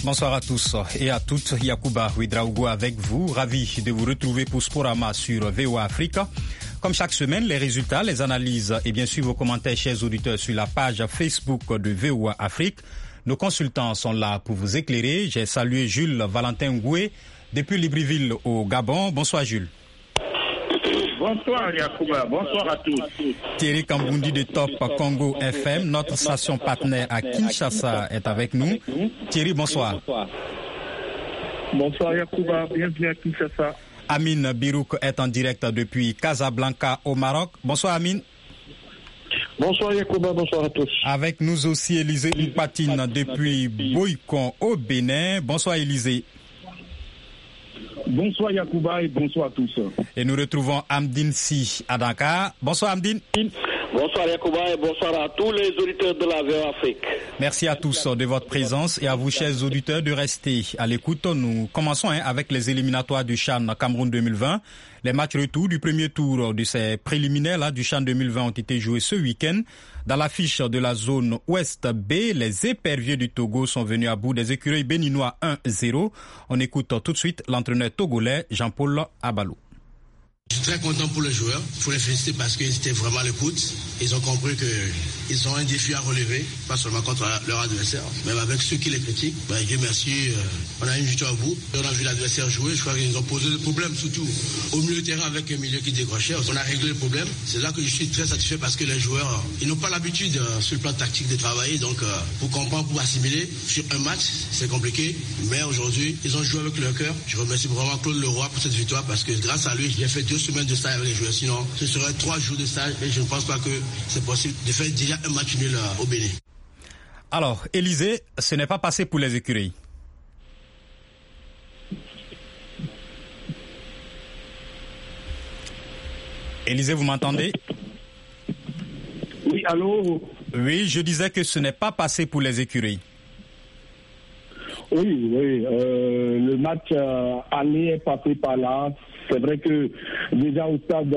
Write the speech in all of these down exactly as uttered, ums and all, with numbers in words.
Bonsoir à tous et à toutes. Yacouba Ouedraogo avec vous. Ravi de vous retrouver pour Sporama sur V O A Africa. Comme chaque semaine, les résultats, les analyses et bien sûr vos commentaires, chers auditeurs, sur la page Facebook de V O A Afrique. Nos consultants sont là pour vous éclairer. J'ai salué Jules Valentin Ngoué depuis Libreville au Gabon. Bonsoir Jules. Bonsoir Yacouba, bonsoir à tous. Thierry Kambundi de Top Congo F M, notre station partenaire à Kinshasa, est avec nous. Thierry, bonsoir. Bonsoir Yacouba, bienvenue à Kinshasa. Amine Birouk est en direct depuis Casablanca au Maroc. Bonsoir Amine. Bonsoir Yacouba, bonsoir à tous. Avec nous aussi Élisée Oupatine depuis Boycon au Bénin. Bonsoir Élisée. Bonsoir Yacouba et bonsoir à tous. Et nous retrouvons Amdine Si à Dakar. Bonsoir Amdine. Bonsoir Yacouba et bonsoir à tous les auditeurs de la V O A Afrique. Merci à tous de votre présence et à vous chers auditeurs de rester à l'écoute. Nous commençons hein, avec les éliminatoires du CHAN Cameroun deux mille vingt. Les matchs retour du premier tour de ces préliminaires là, du CHAN deux mille vingt ont été joués ce week-end. Dans l'affiche de la zone Ouest B, les éperviers du Togo sont venus à bout des écureuils béninois un zéro. On écoute tout de suite l'entraîneur togolais Jean-Paul Abalo. Je suis très content pour les joueurs. Il faut les féliciter parce qu'ils étaient vraiment à l'écoute. Ils ont compris qu'ils ont un défi à relever, pas seulement contre leur adversaire, même avec ceux qui les critiquent. Ben, Dieu merci, euh, on a une victoire à bout. On a vu l'adversaire jouer. Je crois qu'ils ont posé des problèmes, surtout au milieu de terrain avec un milieu qui décrochait. On a réglé le problème. C'est là que je suis très satisfait parce que les joueurs, ils n'ont pas l'habitude euh, sur le plan tactique de travailler. Donc, euh, pour comprendre, pour assimiler sur un match, c'est compliqué. Mais aujourd'hui, ils ont joué avec leur cœur. Je remercie vraiment Claude Leroy pour cette victoire parce que grâce à lui, j'ai fait deux semaines de stage avec les joueurs. Sinon, ce serait trois jours de stage et je ne pense pas que c'est possible de faire déjà un match nul au Bénin. Alors, Élisée, ce n'est pas passé pour les écureuils. Élisée, vous m'entendez? Oui, allô? Oui, je disais que ce n'est pas passé pour les écureuils. Oui, oui, euh, le match euh, aller est passé par là. C'est vrai que déjà au stade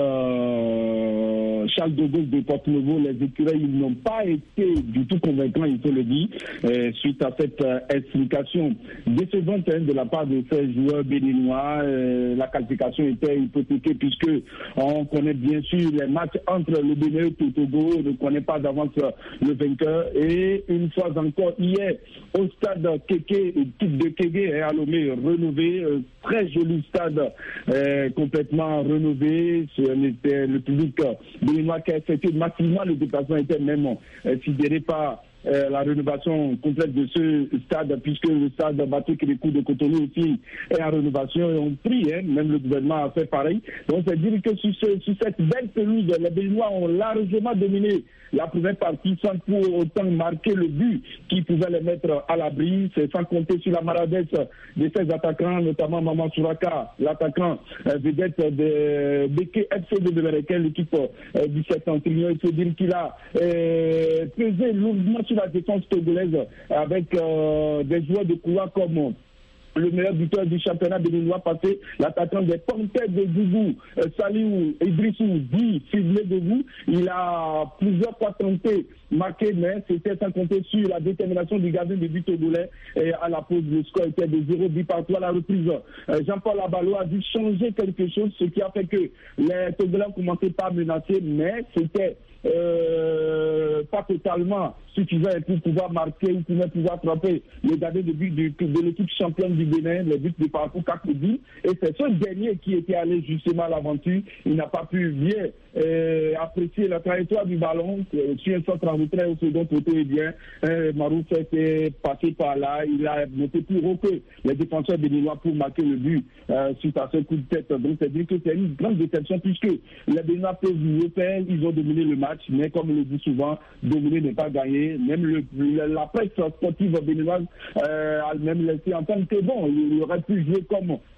euh, Charles de Gaulle de Porto-Novo, les écureuils n'ont pas été du tout convaincants, il faut le dire, euh, suite à cette euh, explication décevante hein, de la part de ces joueurs béninois. Euh, la qualification était hypothéquée puisque on connaît bien sûr les matchs entre le Bénin et le Togo, on ne connaît pas d'avance le vainqueur. Et une fois encore, hier, au stade Kéké, type de Kéké, hein, à Lomé, rénové, euh, très joli stade. Euh, complètement rénové, c'était le public béninois qui a effectué massivement le déplacement était même euh, sidéré par euh, la rénovation complète de ce stade, puisque le stade Bateau Kérékou de Cotonou aussi est en rénovation et on prie, hein, même le gouvernement a fait pareil. Donc c'est dire que sur, ce, sur cette belle pelouse, les Béninois ont largement dominé la première partie sans pour autant marquer le but qui pouvait les mettre à l'abri. C'est sans compter sur la maladresse de ces attaquants, notamment Maman Souraka, l'attaquant euh, vedette de B K F C de Bevereken, l'équipe euh, du septentrion. Il faut dire qu'il a euh, pesé lourdement sur la défense togolaise avec euh, des joueurs de couloir comme le meilleur buteur du championnat béninois passé, l'attaquant des Panthères de Gougou, euh, Saliou Idrissou, dit ciblé de vous. Il a plusieurs fois tenté marqué, mais c'était sans compter sur la détermination du gardien de but togolais. Et à la pause, le score était de zéro but partout à la reprise. Euh, Jean-Paul Abalo a dû changer quelque chose, ce qui a fait que les Togolais ont commencé par menacer, mais c'était Euh, pas totalement suffisant pour pouvoir marquer ou pour pouvoir frapper le gardien de but de, de l'équipe championne du Bénin, le but de parcours Kakoudi. Et c'est ce dernier qui était allé justement à l'aventure. Il n'a pas pu bien euh, apprécier la trajectoire du ballon euh, sur un centre en retrait au second côté. Et bien, euh, Marouf était passé par là. Il a monté plus haut que les défenseurs béninois pour marquer le but euh, suite à ce coup de tête. Donc c'est dire que c'est une grande déception puisque les Béninois peuvent mieux faire. Ils ont dominé le match, mais comme on le dit souvent, dominer n'est pas gagner. Même le, le, la presse sportive béninoise euh, a même laissé entendre que bon, il aurait pu jouer comme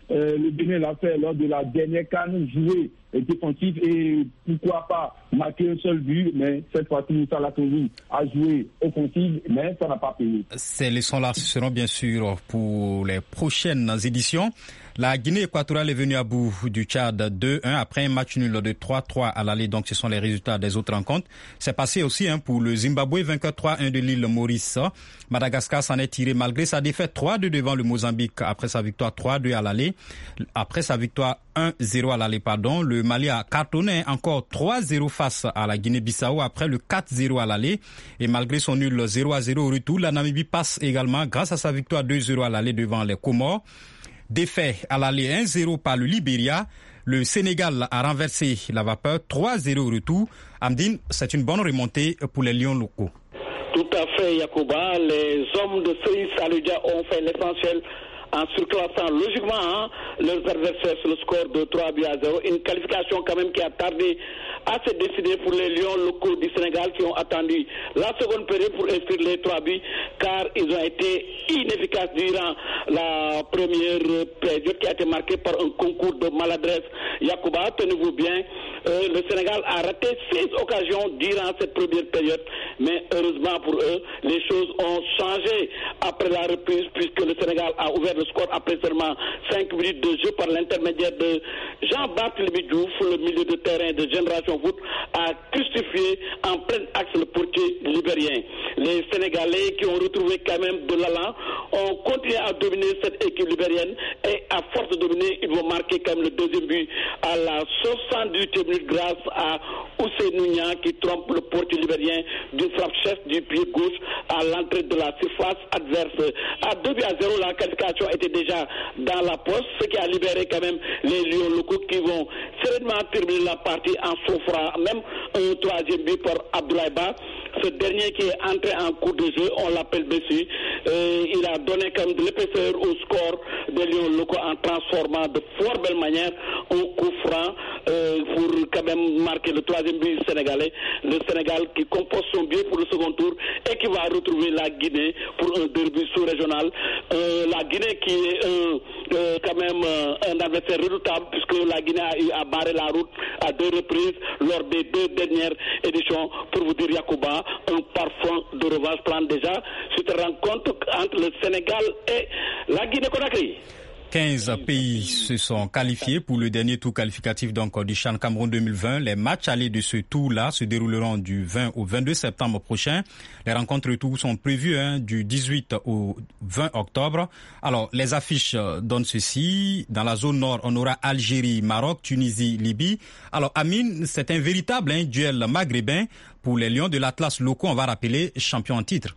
euh, le Bénin l'a fait lors de la dernière CAN, jouer défensif et pourquoi pas marquer un seul but, mais cette fois-ci Moussa Latonzi a joué offensif, mais ça n'a pas payé. Ces leçons-là seront bien sûr pour les prochaines éditions. La Guinée équatoriale est venue à bout du Tchad deux un après un match nul de trois trois à l'aller, donc ce sont les résultats des autres rencontres. C'est passé aussi hein, pour le Zimbabwe, vainqueur trois un de l'île Maurice. Madagascar s'en est tiré malgré sa défaite trois deux devant le Mozambique après sa victoire trois deux à l'aller. Après sa victoire un zéro à l'aller, pardon, le Mali a cartonné encore trois zéro face à la Guinée-Bissau après le quatre zéro à l'aller. Et malgré son nul zéro à zéro au retour, la Namibie passe également grâce à sa victoire deux zéro à l'aller devant les Comores. Défait à l'aller un zéro par le Libéria. Le Sénégal a renversé la vapeur trois zéro au retour. Amdine, c'est une bonne remontée pour les Lions locaux. Tout à fait, Yacouba. Les hommes de Seyss Aludia ont fait l'essentiel en surclassant logiquement hein, leurs adversaires sur le score de trois buts à zéro. Une qualification quand même qui a tardé à se décider pour les Lions locaux du Sénégal qui ont attendu la seconde période pour inscrire les trois buts car ils ont été inefficaces durant la première période qui a été marquée par un concours de maladresse. Yacouba, tenez-vous bien, euh, le Sénégal a raté seize occasions durant cette première période, mais heureusement pour eux, les choses ont changé après la reprise puisque le Sénégal a ouvert le score après seulement cinq minutes de jeu par l'intermédiaire de Jean-Barthélemy Diouf, le milieu de terrain de Génération Foot, a crucifié en plein axe le portier libérien. Les Sénégalais qui ont retrouvé quand même de l'allant ont continué à dominer cette équipe libérienne et à force de dominer, ils vont marquer quand même le deuxième but à la soixante-huitième minute grâce à Ousseynou Niang qui trompe le portier libérien d'une frappe chef du pied gauche à l'entrée de la surface adverse. À deux buts à zéro, la qualification était déjà dans la poste, ce qui a libéré quand même les Lions locaux qui vont sereinement terminer la partie en s'offrant même un troisième but pour Abdoulaye Ba. Ce dernier qui est entré en cours de jeu, on l'appelle Bessu. Euh, il a donné comme de l'épaisseur au score des Lions locaux en transformant de fort belle manière un coup franc euh, pour quand même marquer le troisième but sénégalais. Le Sénégal qui compose son biais pour le second tour et qui va retrouver la Guinée pour un derby sous-régional. Euh, la Guinée qui est euh, euh, quand même euh, un adversaire redoutable puisque la Guinée a eu à barrer la route à deux reprises lors des deux dernières éditions. Pour vous dire, Yacouba, un parfum de revanche prend déjà cette rencontre entre le Sénégal et la Guinée-Conakry. quinze pays se sont qualifiés pour le dernier tour qualificatif donc du CHAN Cameroun deux mille vingt. Les matchs allés de ce tour-là se dérouleront du vingt au vingt-deux septembre prochain. Les rencontres retour sont prévues hein, du dix-huit au vingt octobre. Alors, les affiches donnent ceci. Dans la zone nord, on aura Algérie, Maroc, Tunisie, Libye. Alors, Amine, c'est un véritable hein, duel maghrébin pour les Lions de l'Atlas locaux. On va rappeler champion en titre.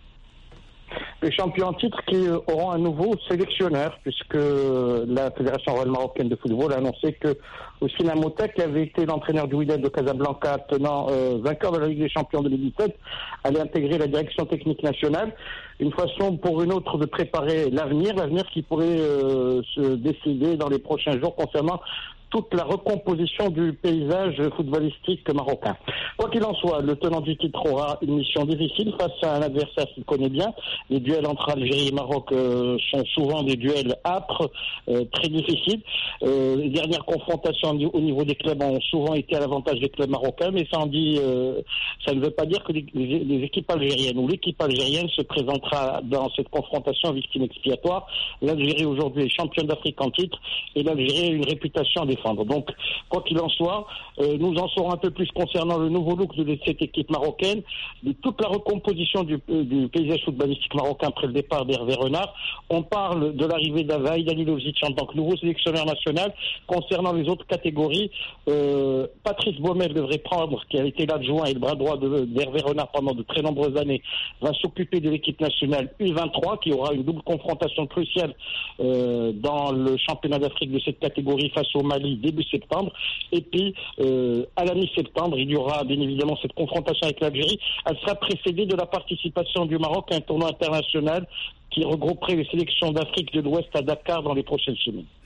Les champions en titre qui auront un nouveau sélectionneur, puisque la Fédération royale marocaine de football a annoncé que Ousmane Motek, qui avait été l'entraîneur du Wydad de Casablanca, tenant euh, vainqueur de la Ligue des Champions deux mille dix-sept, allait intégrer la direction technique nationale. Une façon pour une autre de préparer l'avenir, l'avenir qui pourrait euh, se décider dans les prochains jours concernant toute la recomposition du paysage footballistique marocain. Quoi qu'il en soit, le tenant du titre aura une mission difficile face à un adversaire qu'il connaît bien. Les duels entre Algérie et Maroc euh, sont souvent des duels âpres, euh, très difficiles. Euh, les dernières confrontations au niveau des clubs ont souvent été à l'avantage des clubs marocains, mais ça en dit, euh, ça ne veut pas dire que les, les, les équipes algériennes ou l'équipe algérienne se présentera dans cette confrontation victime expiatoire. L'Algérie aujourd'hui est championne d'Afrique en titre et l'Algérie a une réputation à défendre. Donc, quoi qu'il en soit, euh, nous en saurons un peu plus concernant le nouveau look de cette équipe marocaine, de toute la recomposition du, euh, du paysage footballistique marocain après le départ d'Hervé Renard. On parle de l'arrivée d'Avaï Danilovic en tant que nouveau sélectionneur national. Concernant les autres catégories, euh, Patrice Baumel devrait prendre, qui a été l'adjoint et le bras droit de, d'Hervé Renard pendant de très nombreuses années, va s'occuper de l'équipe nationale U vingt-trois, qui aura une double confrontation cruciale euh, dans le championnat d'Afrique de cette catégorie face au Mali début septembre. Et puis, euh, à la mi-septembre, il y aura bien évidemment cette confrontation avec l'Algérie. Elle sera précédée de la participation du Maroc à un tournoi international qui regrouperait les sélections d'Afrique de l'Ouest à Dakar dans les prochaines semaines.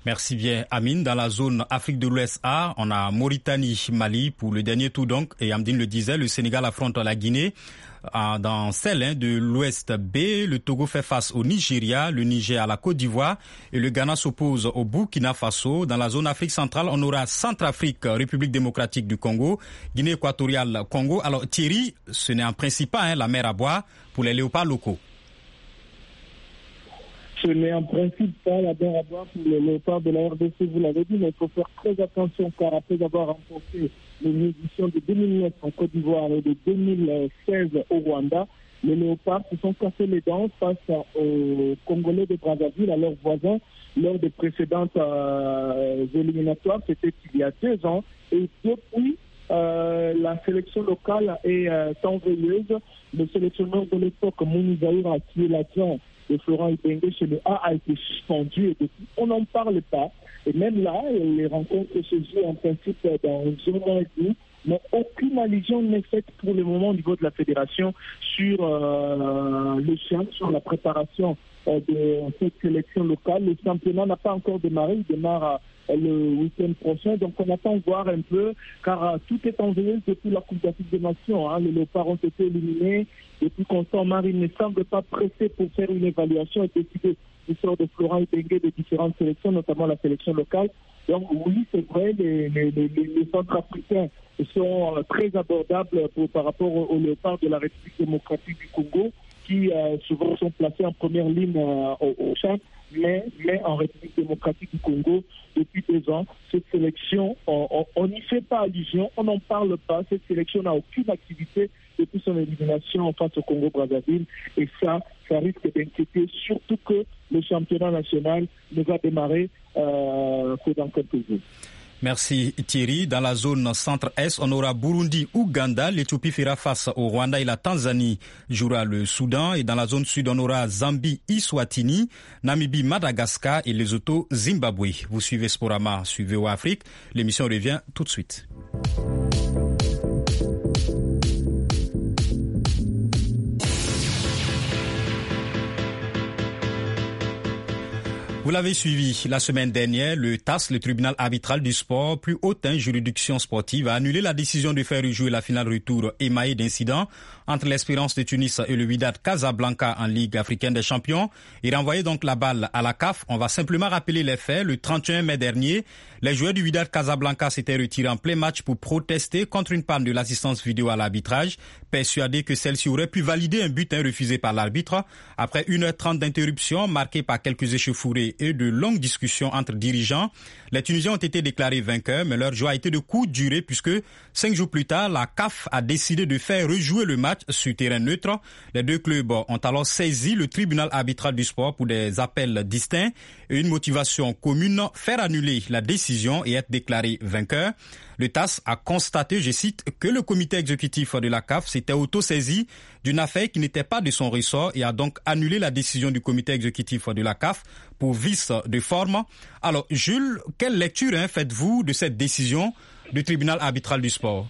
Merci bien, Amine. Dans la zone Afrique de l'Ouest A, on a Mauritanie, Mali pour le dernier tour donc. Et Amdine le disait, le Sénégal affronte la Guinée. Dans celle hein, de l'Ouest B, le Togo fait face au Nigeria, le Niger à la Côte d'Ivoire et le Ghana s'oppose au Burkina Faso. Dans la zone Afrique centrale, on aura Centrafrique, République démocratique du Congo, Guinée équatoriale, Congo. Alors Thierry, ce n'est en principe pas hein, la mer à boire pour les léopards locaux. Ce n'est en principe pas la mer à boire pour les léopards de la R D C, vous l'avez dit, mais il faut faire très attention car après avoir remporté les éditions de deux mille neuf en Côte d'Ivoire et de deux mille seize au Rwanda, les léopards se sont cassés les dents face aux Congolais de Brazzaville, à leurs voisins, lors des précédentes euh, éliminatoires, c'était il y a deux ans. Et depuis, euh, la sélection locale est euh, tant veilleuse. Le sélectionneur de l'époque, Mouni Zaïra, qui est l'adjoint de Florent Ibenge chez le A, a été suspendu et depuis, on n'en parle pas. Et même là, les rencontres se jouent en principe dans une zone et mais aucune allusion n'est faite pour le moment au niveau de la fédération sur euh, le champ, sur la préparation euh, de cette sélection locale. Le championnat n'a pas encore démarré, il démarre euh, le week-end prochain, donc on attend voir un peu, car euh, tout est en veilleuse depuis la Coupe d'Afrique des Nations. Hein. Les léopards ont été éliminés, depuis Constant Marine ne semble pas pressé pour faire une évaluation et décider du sort de Florent Ibenge de différentes sélections, notamment la sélection locale. Donc oui, c'est vrai, les, les, les, les Centrafricains sont euh, très abordables pour, par rapport aux, aux léopards de la République démocratique du Congo, qui euh, souvent sont placés en première ligne euh, au, au champ, mais, mais en République démocratique du Congo, depuis deux ans, cette sélection, on n'y fait pas allusion, on n'en parle pas, cette sélection n'a aucune activité depuis son élimination face au Congo-Brazzaville, et ça, ça risque d'inquiéter, surtout que le championnat national ne va démarrer euh, que dans quelques jours. Merci Thierry. Dans la zone centre-est, on aura Burundi-Ouganda. L'Éthiopie fera face au Rwanda et la Tanzanie jouera le Soudan. Et dans la zone sud, on aura Zambie-Iswatini, Namibie-Madagascar et Lesotho-Zimbabwe. Vous suivez Sporama, suivez O Afrique. L'émission revient tout de suite. Vous l'avez suivi la semaine dernière, le T A S, le tribunal arbitral du sport, plus haute juridiction sportive, a annulé la décision de faire rejouer la finale retour émaillée d'incidents entre l'Espérance de Tunis et le Wydad Casablanca en Ligue africaine des champions et renvoyé donc la balle à la C A F. On va simplement rappeler les faits. Le trente et un mai dernier, les joueurs du Wydad Casablanca s'étaient retirés en plein match pour protester contre une panne de l'assistance vidéo à l'arbitrage, persuadés que celle-ci aurait pu valider un but refusé par l'arbitre. Après une heure trente d'interruption marquée par quelques échauffourées et de longues discussions entre dirigeants, les Tunisiens ont été déclarés vainqueurs, mais leur joie a été de courte durée puisque cinq jours plus tard, la C A F a décidé de faire rejouer le match sur terrain neutre. Les deux clubs ont alors saisi le tribunal arbitral du sport pour des appels distincts et une motivation commune, faire annuler la décision et être déclaré vainqueur. Le T A S a constaté, je cite, que le comité exécutif de la C A F s'était auto-saisi d'une affaire qui n'était pas de son ressort et a donc annulé la décision du comité exécutif de la C A F pour vice de forme. Alors, Jules, quelle lecture hein, faites-vous de cette décision du tribunal arbitral du sport?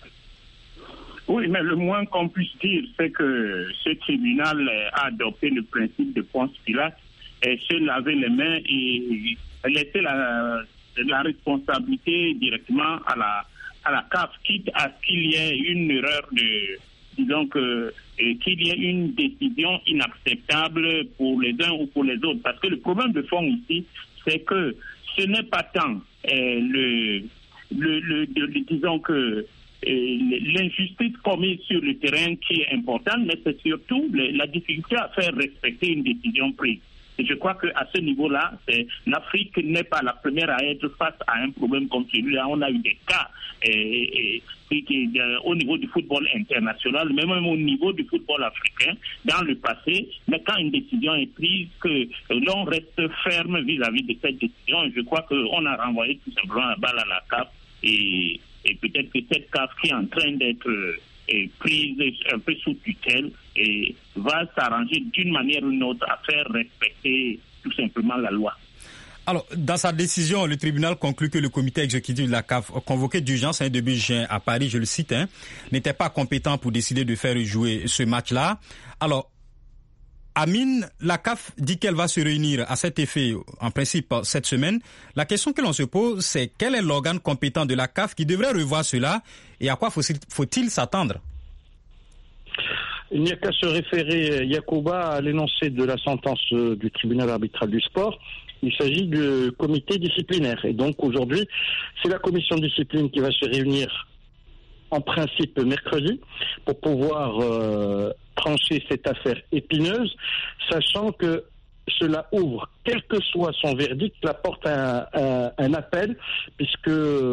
Oui, mais le moins qu'on puisse dire, c'est que ce tribunal a adopté le principe de Ponce Pilate et se laver les mains et laisser la, la responsabilité directement à la, à la C A F, quitte à ce qu'il y ait une erreur de, disons que, qu'il y ait une décision inacceptable pour les uns ou pour les autres. Parce que le problème de fond ici, c'est que ce n'est pas tant euh, le, le, le, le, disons que l'injustice commise sur le terrain qui est importante, mais c'est surtout la difficulté à faire respecter une décision prise. Et je crois qu'à ce niveau-là, c'est, l'Afrique n'est pas la première à être face à un problème comme celui-là. On a eu des cas et, et, et, et, au niveau du football international, mais même au niveau du football africain, dans le passé. Mais quand une décision est prise, que l'on reste ferme vis-à-vis de cette décision, je crois qu'on a renvoyé tout simplement la balle à la C A F et, et peut-être que cette C A F qui est en train d'être est prise un peu sous tutelle et va s'arranger d'une manière ou d'une autre à faire respecter tout simplement la loi. Alors, dans sa décision, le tribunal conclut que le comité exécutif de la C A F, convoqué d'urgence un début juin à Paris, je le cite, hein, n'était pas compétent pour décider de faire jouer ce match-là. Alors, Amine, la C A F dit qu'elle va se réunir à cet effet, en principe, cette semaine. La question que l'on se pose, c'est quel est l'organe compétent de la C A F qui devrait revoir cela et à quoi faut-il, faut-il s'attendre? Il n'y a qu'à se référer, Yacouba, à l'énoncé de la sentence du tribunal arbitral du sport. Il s'agit du comité disciplinaire. Et donc aujourd'hui, c'est la commission de discipline qui va se réunir en principe mercredi pour pouvoir euh, trancher cette affaire épineuse, sachant que cela ouvre, quel que soit son verdict, la porte à un, à un appel, puisque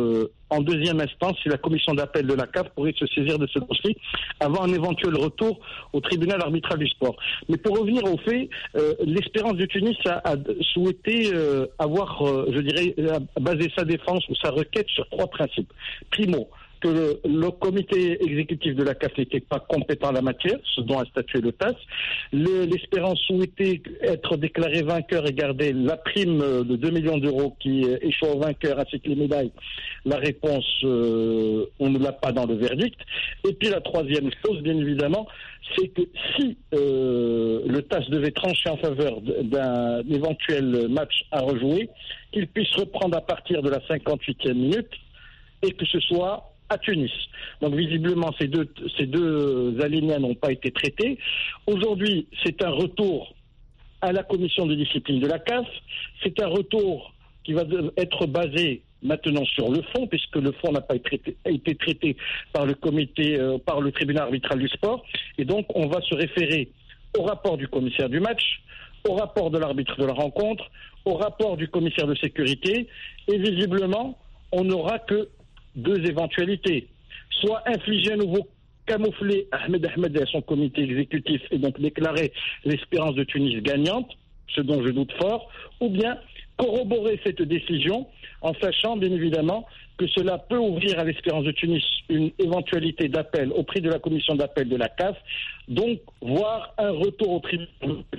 en deuxième instance, c'est la commission d'appel de la C A F pourrait se saisir de ce dossier avant un éventuel retour au tribunal arbitral du sport. Mais pour revenir au fait, euh, l'Espérance de Tunis a, a souhaité euh, avoir, euh, je dirais, basé sa défense ou sa requête sur trois principes. Primo, que le, le comité exécutif de la C A F n'était pas compétent en la matière, ce dont a statué le T A S. Le, L'Espérance souhaitait être déclaré vainqueur et garder la prime de deux millions d'euros qui échoue au vainqueur ainsi que les médailles. La réponse, euh, on ne l'a pas dans le verdict. Et puis la troisième chose, bien évidemment, c'est que si euh, le T A S devait trancher en faveur d'un éventuel match à rejouer, qu'il puisse reprendre à partir de la cinquante-huitième minute et que ce soit à Tunis. Donc visiblement, ces deux, ces deux alinéas n'ont pas été traités. Aujourd'hui, c'est un retour à la commission de discipline de la C A F. C'est un retour qui va être basé maintenant sur le fond, puisque le fond n'a pas été traité, été traité par le comité, euh, par le tribunal arbitral du sport. Et donc, on va se référer au rapport du commissaire du match, au rapport de l'arbitre de la rencontre, au rapport du commissaire de sécurité. Et visiblement, on n'aura que deux éventualités. Soit infliger à nouveau camoufler Ahmed Ahmed et son comité exécutif et donc déclarer l'Espérance de Tunis gagnante, ce dont je doute fort, ou bien corroborer cette décision en sachant bien évidemment que cela peut ouvrir à l'Espérance de Tunis une éventualité d'appel au prix de la commission d'appel de la C A F, donc voir un retour au tribunal,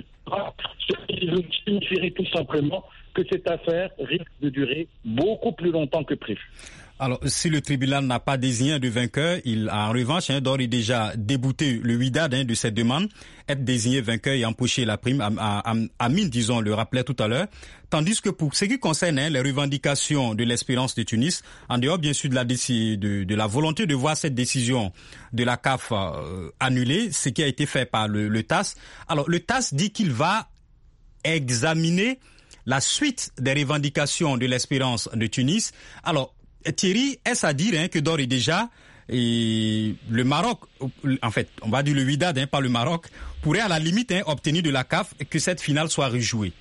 ce qui signifierait tout simplement que cette affaire risque de durer beaucoup plus longtemps que prévu. Alors, si le tribunal n'a pas désigné de vainqueur, il a en revanche hein, d'ores et déjà débouté le Wydad hein, de cette demande, être désigné vainqueur et empocher la prime. Amine, disons, le rappelait tout à l'heure. Tandis que pour ce qui concerne hein, les revendications de l'Espérance de Tunis, en dehors bien sûr de la, de, de la volonté de voir cette décision de la C A F euh, annulée, ce qui a été fait par le, le T A S. Alors, le T A S dit qu'il va examiner la suite des revendications de l'Espérance de Tunis. Alors, Thierry, est-ce à dire hein, que d'ores et déjà, et le Maroc, en fait, on va dire le Wydad, hein, pas le Maroc, pourrait à la limite hein, obtenir de la C A F que cette finale soit rejouée?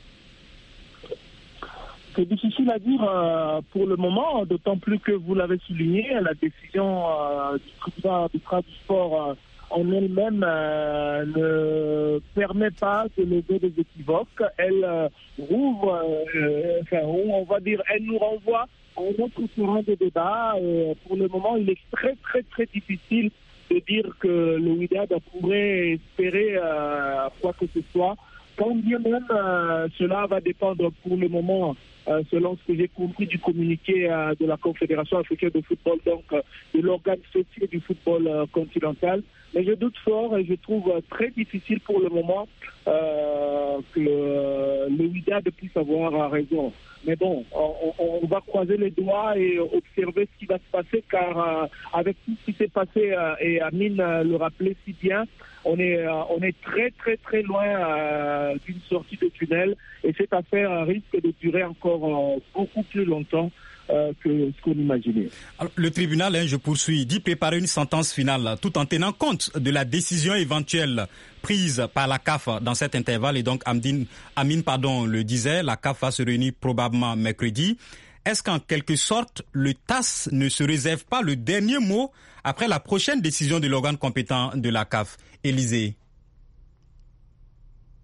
C'est difficile à dire euh, pour le moment, d'autant plus que vous l'avez souligné, la décision euh, du tribunal arbitral du sport euh, en elle-même euh, ne permet pas de lever des équivoques. Elle euh, rouvre, euh, enfin, on va dire, elle nous renvoie à un autre terrain de débat. Et pour le moment, il est très, très, très difficile de dire que le Wydad pourrait espérer euh, quoi que ce soit. Quand bien même euh, cela va dépendre pour le moment, euh, selon ce que j'ai compris du communiqué euh, de la Confédération africaine de football, donc euh, de l'organe fêtier du football euh, continental. Mais je doute fort et je trouve euh, très difficile pour le moment euh, que euh, le Wydad puisse avoir raison. Mais bon, on, on va croiser les doigts et observer ce qui va se passer, car euh, avec tout ce qui s'est passé, euh, et Amine euh, le rappelait si bien, on est, euh, on est très très très loin euh, d'une sortie de tunnel, et cette affaire risque de durer encore euh, beaucoup plus longtemps euh, que ce qu'on imaginait. Alors, le tribunal, hein, je poursuis, dit préparer une sentence finale tout en tenant compte de la décision éventuelle prise par la C A F dans cet intervalle. Et donc, Amine, Amine pardon, le disait, la C A F va se réunir probablement mercredi. Est-ce qu'en quelque sorte, le T A S ne se réserve pas le dernier mot après la prochaine décision de l'organe compétent de la C A F? Élisée?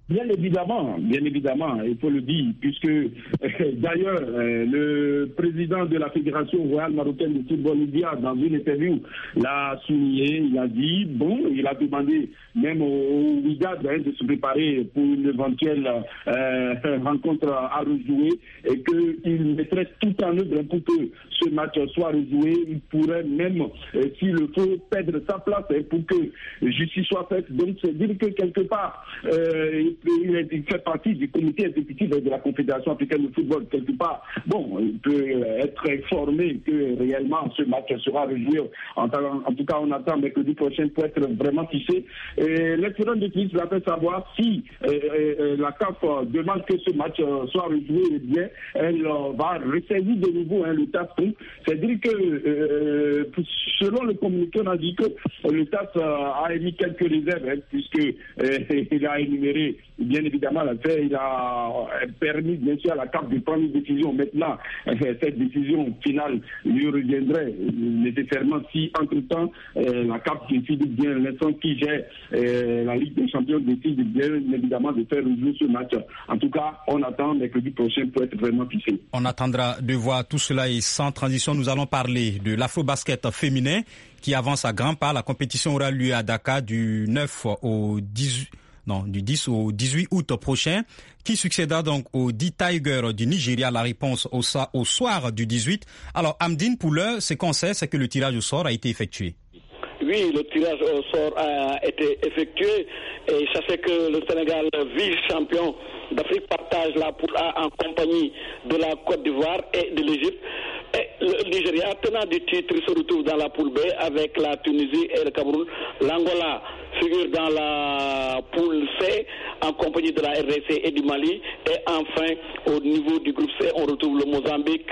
Bien évidemment, bien évidemment, il faut le dire, puisque euh, d'ailleurs euh, le président de la Fédération royale marocaine de football, Lydia, dans une interview, l'a souligné, il a dit, bon, il a demandé même au, au Wydad hein, de se préparer pour une éventuelle euh, rencontre à rejouer et qu'il mettrait tout en œuvre pour que ce match soit rejoué. Il pourrait même, euh, s'il le faut, perdre sa place hein, pour que justice soit faite. Donc c'est dire que quelque part, euh, il fait partie du comité exécutif de la Confédération africaine de football quelque part. Bon, il peut être informé que réellement ce match sera rejoué. En, en tout cas, on attend mercredi prochain pour être vraiment fixé. L'excellent de Christ va faire savoir si euh, euh, la C A F demande que ce match euh, soit rejoué, eh bien, elle euh, va ressaisir de nouveau hein, le T A S. C'est-à-dire que, euh, selon le communiqué, on a dit que le T A S euh, a émis quelques réserves, hein, puisque euh, il a énuméré bien évidemment l'affaire, il a permis bien sûr à la C A F de prendre une décision. Maintenant, cette décision finale lui reviendrait nécessairement si entre-temps euh, la C A F décide bien, l'instant qui gère euh, la Ligue des Champions décide bien évidemment de faire rejouer ce match. En tout cas, on attend mercredi prochain pour être vraiment fixé. On attendra de voir tout cela et sans transition, nous allons parler de l'afro-basket féminin qui avance à grands pas. La compétition aura lieu à Dakar du neuf au dix-huit Non, du dix au dix-huit août prochain, qui succédera donc au dix Tigers du Nigeria. La réponse au, au soir du dix-huit. Alors, Amdine, pour l'heure, ce qu'on sait, c'est que le tirage au sort a été effectué. Oui, le tirage au sort a été effectué et ça fait que le Sénégal, vice-champion d'Afrique, partage la poule A en compagnie de la Côte d'Ivoire et de l'Égypte. Et le Nigeria, tenant du titre, se retrouve dans la poule B avec la Tunisie et le Cameroun. L'Angola figure dans la poule C en compagnie de la R D C et du Mali. Et enfin, au niveau du groupe C, on retrouve le Mozambique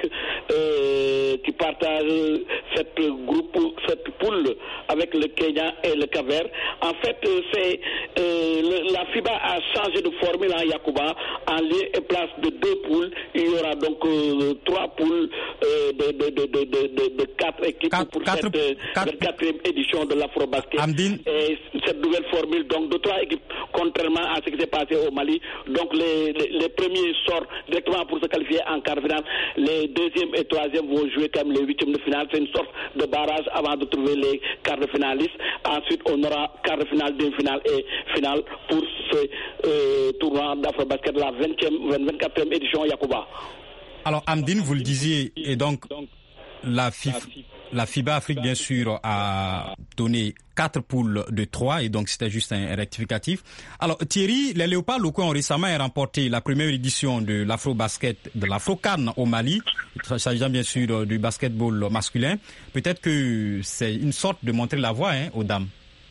euh, qui partage cette, groupe, cette poule avec le Kenya et le Cap-Vert. En fait, c'est euh, le, la FIBA a changé de formule en Yacouba. En lieu et place de deux poules, il y aura donc euh, trois poules euh, de, de, de, de, de, de quatre équipes quatre, pour quatre, cette quatre, quatrième édition de l'Afro-Basket. Amdine. Et cette nouvelle formule donc de trois équipes, contrairement à ce qui s'est passé au Mali. Donc les, les, les premiers sortent directement pour se qualifier en quart de finale. Les deuxièmes et troisièmes vont jouer comme les huitièmes de finale. C'est une sorte de barrage avant de trouver les quarts de finalistes. Ensuite, on aura quart de finale, demi-finale et finale pour ce euh, tournoi d'Afro-Basket, la vingtième, vingt-quatrième édition Yacouba. Alors, Amdine, vous le disiez, et donc la, FIFA, la FIBA Afrique, bien sûr, a donné quatre poules de trois, et donc c'était juste un rectificatif. Alors, Thierry, les Léopards locaux ont récemment remporté la première édition de l'Afro-Basket, de l'Afro-CAN au Mali, s'agissant bien sûr du basketball masculin. Peut-être que c'est une sorte de montrer la voie hein, aux dames.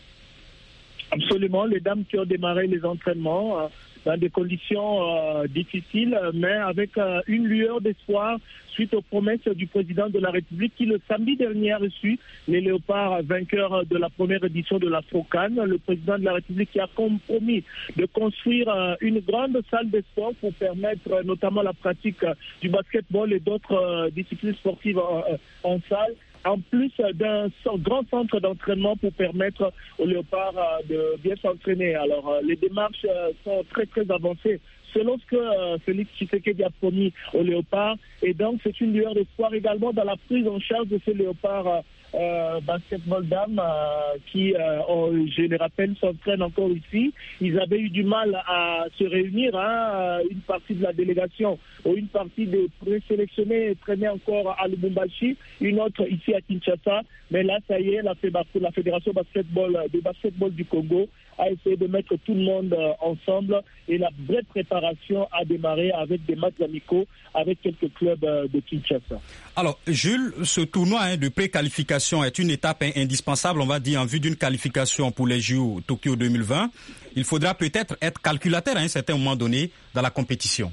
Absolument, les dames qui ont démarré les entraînements euh, dans des conditions euh, difficiles, mais avec euh, une lueur d'espoir suite aux promesses du président de la République qui, le samedi dernier, a reçu les Léopards vainqueurs de la première édition de l'Afro-CAN. Le président de la République qui a promis de construire euh, une grande salle de sport pour permettre euh, notamment la pratique euh, du basketball et d'autres euh, disciplines sportives euh, en salle, en plus d'un grand centre d'entraînement pour permettre aux Léopards de bien s'entraîner. Alors, les démarches sont très, très avancées selon ce que Félix Tshisekedi a promis aux Léopards. Et donc, c'est une lueur d'espoir également dans la prise en charge de ces Léopards euh, basketball dames euh, qui, euh, ont, je le rappelle, s'entraînent encore ici. Ils avaient eu du mal à se réunir. Hein, une partie de la délégation ou une partie des présélectionnés traînait encore à Lubumbashi, une autre ici à Kinshasa. Mais là, ça y est, la, la Fédération basketball, de basketball du Congo a essayé de mettre tout le monde ensemble et la vraie préparation a démarré avec des matchs amicaux avec quelques clubs de Kinshasa. Alors, Jules, ce tournoi hein, de pré-qualification est une étape hein, indispensable, on va dire, en vue d'une qualification pour les J O Tokyo deux mille vingt. Il faudra peut-être être calculateur à un certain moment donné dans la compétition.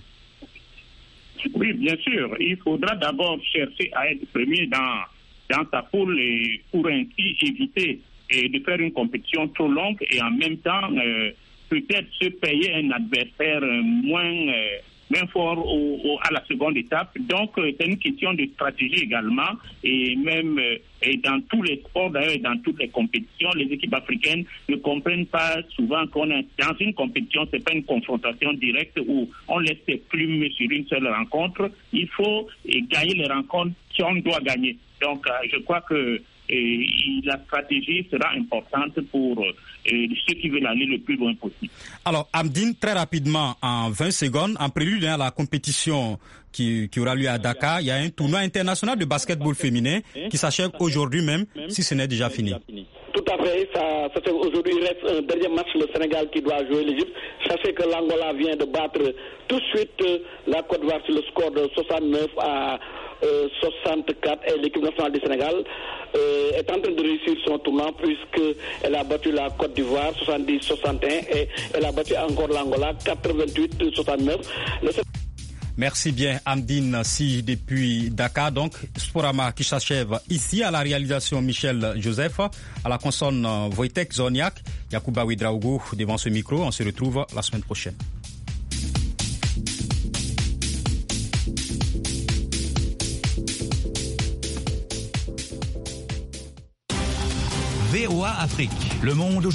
Oui, bien sûr. Il faudra d'abord chercher à être premier dans, dans sa poule et pour ainsi éviter et de faire une compétition trop longue et en même temps euh, peut-être se payer un adversaire moins euh, main fort au, au, à la seconde étape. Donc, euh, c'est une question de stratégie également, et même euh, et dans tous les sports, d'ailleurs, et dans toutes les compétitions, les équipes africaines ne comprennent pas souvent qu'on est dans une compétition, c'est pas une confrontation directe où on laisse ses plumes sur une seule rencontre. Il faut et, gagner les rencontres qu'on doit gagner. Donc, euh, je crois que et la stratégie sera importante pour euh, ceux qui veulent aller le plus loin possible. Alors, Amdine, très rapidement, en vingt secondes, en prélude à la compétition qui, qui aura lieu à Dakar, il y a un tournoi international de basketball féminin qui s'achève aujourd'hui même, si ce n'est déjà fini. Tout à fait, ça, ça aujourd'hui il reste un dernier match, le Sénégal qui doit jouer l'Égypte. Sachez que l'Angola vient de battre tout de suite euh, la Côte d'Ivoire sur le score de soixante-neuf à euh, soixante-quatre, et l'équipe nationale du Sénégal euh, est en train de réussir son tournoi puisqu'elle a battu la Côte d'Ivoire soixante-dix à soixante et un et elle a battu encore l'Angola quatre-vingt-huit à soixante-neuf. Le... Merci bien Amdine Si depuis Dakar. Donc Sporama qui s'achève ici, à la réalisation Michel Joseph, à la consonne Wojtek Zoniak, Yacouba Ouedraogo devant ce micro. On se retrouve la semaine prochaine. V O A Afrique, le monde